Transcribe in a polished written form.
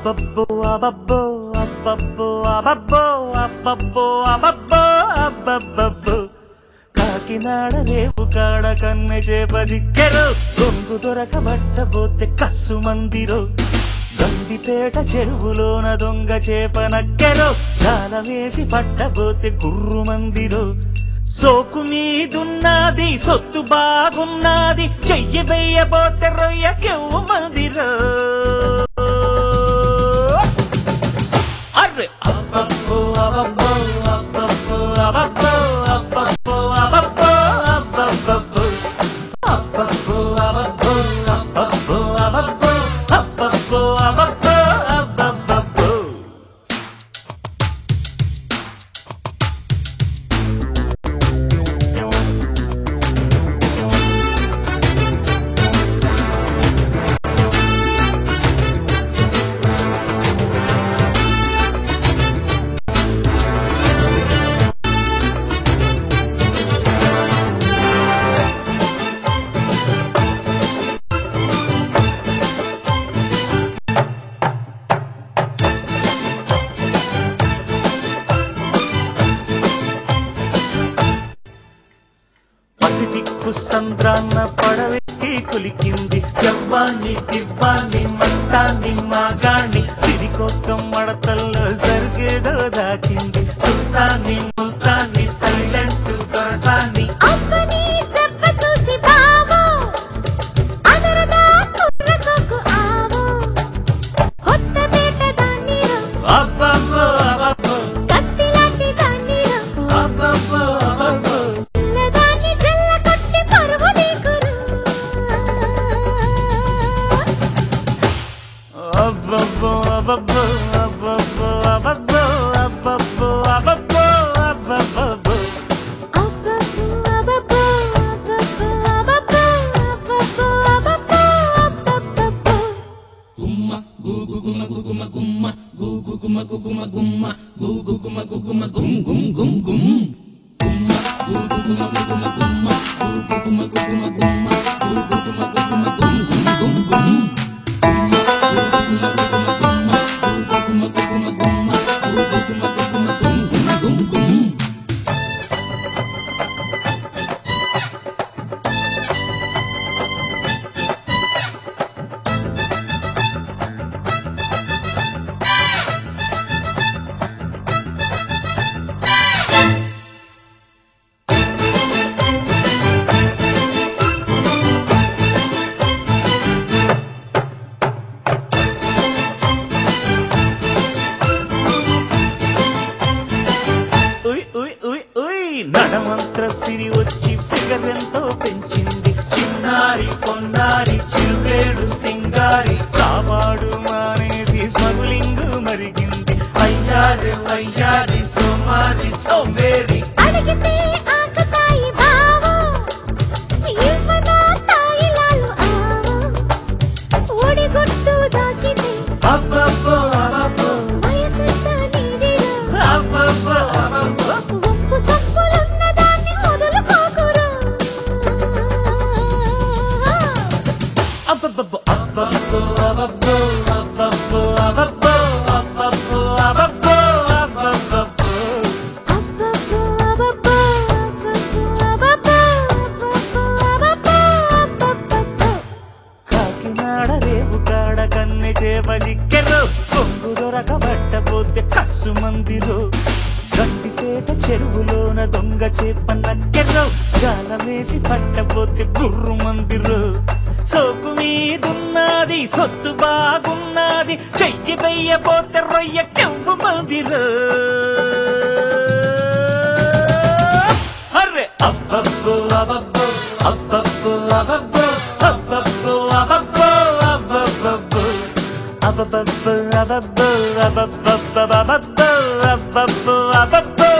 అబ్బబ్బో అబ్బబ్బో అబ్బబ్బో అబ్బబ్బో అబ్బబ్బో అబ్బబ్బో అబ్బబ్బో కాకినాడ రేపు కాడ కన్నె చేప దిక్కెరు దొంగు దొరకబట్టబోతే కస్సు మందిరో గండిపేట చెరువులోన దొంగ చేప నక్కెరు జాల వేసి పట్టబోతే గుర్రు మందిరో సోకు మీదున్నది సొత్తు బాగున్నది చెయ్యి వెయ్యబోతే రొయ్యకెవ్వు మందిరో అర్రె అబ్బబ్బో అబ్బబ్బో అబ్బబ్బో అబ్బబ్బో అబ్బబ్బో అబ్బబ్బో అబ్బబ్బో అబ్బబ్బో అబ్బబ్బో అబ్బబ్బో అబ్బబ్బో అబ్బబ్బో అబ్బబ్బో అబ్బబ్బో పసిఫిక్కు సంద్రాన్న పడవెక్కి కులికింది జవ్వాన్ని దివ్వాన్ని మస్తాన్ని మాగాన్ని సిరికొక్క మడతల్లో జరిగేదో దాచింది సుల్తాన్ని ముల్తాన్ని సైలెంట్ దొరసాన్ని అబ్బబ్బో అబ్బబ్బో అబ్బబ్బో అబ్బబ్బో అబ్బబ్బో అబ్బబ్బో అబ్బబ్బో అబ్బబ్బో అబ్బబ్బో అబ్బబ్బో అబ్బబ్బో గుమ్మ గుగు గుమ గుమ గుమ్మ గుగు గుమ గుమ గుమ్మ గుగు గుమ గుమ గుమ్ గుమ్ గుమ్ గుమ్ గుమ్మ గుగు గుమ గుమ గుమ్మ గుగు గుమ గుమ గుమ్మ గుగు గుమ గుమ గుమ్ గుమ్ గుమ్ గుమ్ నడమంత్ర సిరి వచ్చి ఫిగరెంతో పెంచింది చిన్నారి పొన్నారి చిరువేడు సింగారి సావాడు మానేది స్మగులింగ్ మరిగింది అయ్యారి వయ్యారి సోమారి సోమేరి అబ్బబ్బో అబ్బబ్బో అబ్బబ్బో అబ్బబ్బో అబ్బబ్బో అబ్బబ్బో అబ్బబ్బో అబ్బబ్బో అబ్బబ్బో అబ్బబ్బో అబ్బబ్బో కాకినాడ రేపు కాడ కన్నె చేప దిక్కెరు కొంగు దొరకబట్టబోతే కస్సు మందిలో గండిపేట చెరువులోన దొంగ చేప నక్కెరు జాల వేసి పట్టబోతే గుర్రు మందిరు సోకు మీదున్నది సొత్తు బాగున్నది చెయ్యి వెయ్యబోతే రొయ్యకెవ్వు మందిరు అర్రె అబ్బబ్బో అబ్బబ్బో అబ్బబ్బో అబ్బబ్బో అబ్బబ్బో అబ్బబ్బో అబ్బబ్బో అబ్బబ్బో అబ్బబ్బో అబ్బబ్బో అబ్బబ్బో అబ్బబ్బో